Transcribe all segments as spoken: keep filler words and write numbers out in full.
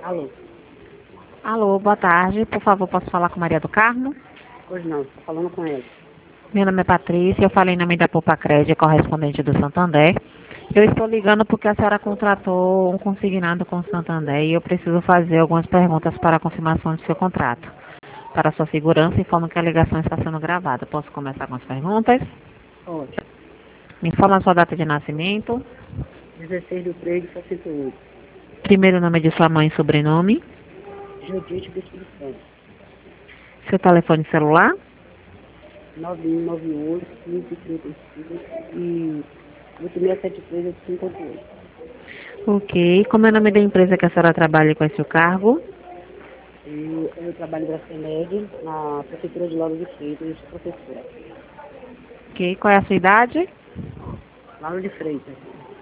Alô? Alô, boa tarde. Por favor, posso falar com Maria do Carmo? Hoje não, estou falando com ela. Meu nome é Patrícia, eu falei em nome da Poupa Crédito, correspondente do Santander. Eu estou ligando porque a senhora contratou um consignado com o Santander e eu preciso fazer algumas perguntas para a confirmação de seu contrato. Para sua segurança, informo que a ligação está sendo gravada. Posso começar com as perguntas? Pode. Me informa a sua data de nascimento, dezesseis de três de sessenta e oito. primeiro nome de sua mãe e sobrenome, Judite do Espírito Santo. seu telefone celular, nove um nove oito, quinze, trinta e cinco e oito seis sete três oito cinco oito oito. ok. Como é o nome da empresa que a senhora trabalha com esse cargo? Eu, eu trabalho na FEMEG, na Prefeitura de Lauro de Freitas, eu sou professora. Ok. Qual é a sua idade? Lauro de Freitas.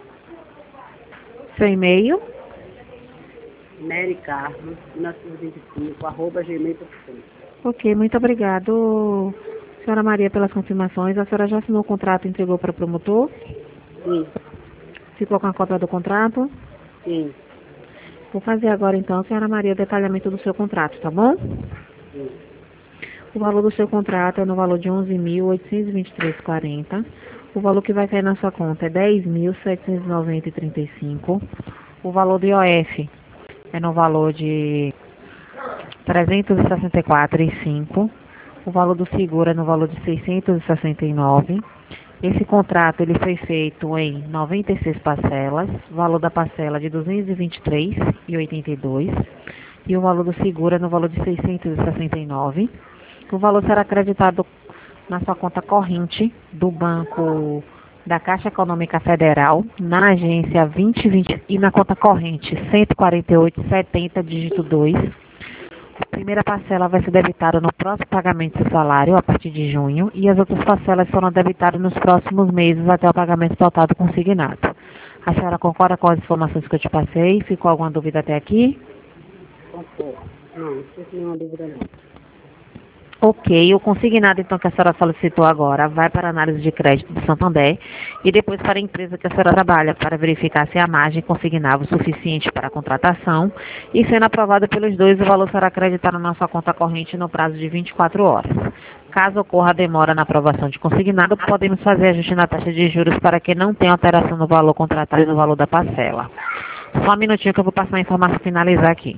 Seu e-mail? Mary Carmo, mil novecentos e vinte e cinco, arroba gmail ponto com. Ok, muito obrigado, senhora Maria, pelas confirmações. A senhora já assinou o contrato e entregou para o promotor? Sim, Ficou com a cópia do contrato? sim, Vou fazer agora então, senhora Maria, o detalhamento do seu contrato, tá bom? sim. O valor do seu contrato é no valor de onze mil oitocentos e vinte e três reais e quarenta centavos. O valor que vai cair na sua conta é dez mil setecentos e noventa reais e trinta e cinco centavos. O valor do I O F é no valor de trezentos e sessenta e quatro reais e cinco centavos. O valor do seguro é no valor de seiscentos e sessenta e nove reais. Esse contrato ele foi feito em noventa e seis parcelas, o valor da parcela de duzentos e vinte e três reais e oitenta e dois centavos e o valor do seguro é no valor de seiscentos e sessenta e nove reais. O valor será acreditado na sua conta corrente do Banco da Caixa Econômica Federal, na agência vinte vinte e na conta corrente cento e quarenta e oito setenta, dígito dois. A primeira parcela vai ser debitada no próximo pagamento do salário, a partir de junho, e as outras parcelas serão debitadas nos próximos meses até o pagamento total do consignado. A senhora concorda com as informações que eu te passei? Ficou alguma dúvida até aqui? Concordo. Não, não tem nenhuma dúvida não. Ok, o consignado então que a senhora solicitou agora vai para a análise de crédito do Santander e depois para a empresa que a senhora trabalha para verificar se a margem consignável é suficiente para a contratação e sendo aprovada pelos dois o valor será acreditado na sua conta corrente no prazo de vinte e quatro horas. Caso ocorra demora na aprovação de consignado, podemos fazer ajuste na taxa de juros para que não tenha alteração no valor contratado e no valor da parcela. Só um minutinho que eu vou passar a informação e finalizar aqui.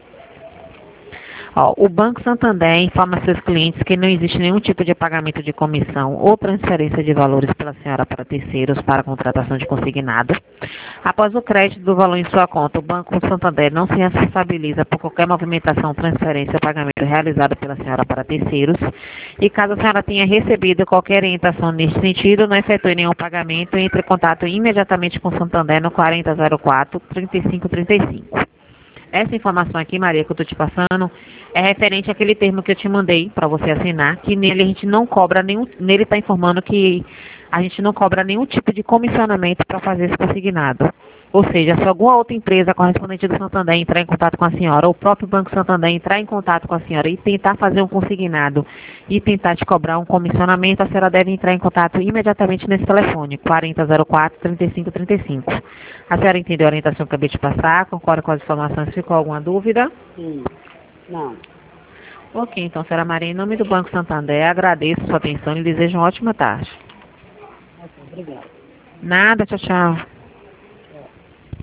Ó, o Banco Santander informa seus clientes que não existe nenhum tipo de pagamento de comissão ou transferência de valores pela senhora para terceiros para a contratação de consignado. Após o crédito do valor em sua conta, o Banco Santander não se responsabiliza por qualquer movimentação, transferência ou pagamento realizado pela senhora para terceiros. E caso a senhora tenha recebido qualquer orientação neste sentido, não efetue nenhum pagamento, entre em contato imediatamente com o Santander no quarenta zero quatro, trinta e cinco trinta e cinco. Essa informação aqui, Maria, que eu estou te passando, é referente àquele termo que eu te mandei para você assinar, que nele a gente não cobra nenhum, nele está informando que a gente não cobra nenhum tipo de comissionamento para fazer esse consignado. Ou seja, se alguma outra empresa correspondente do Santander entrar em contato com a senhora, ou o próprio Banco Santander entrar em contato com a senhora e tentar fazer um consignado e tentar te cobrar um comissionamento, a senhora deve entrar em contato imediatamente nesse telefone, quarenta zero quatro, trinta e cinco trinta e cinco. A senhora entendeu a orientação que eu acabei de passar? Concorda com as informações? Ficou alguma dúvida? Sim. Não. Ok, então, senhora Maria, em nome do Banco Santander, agradeço a sua atenção e desejo uma ótima tarde. Ok, obrigada. Nada, tchau, tchau.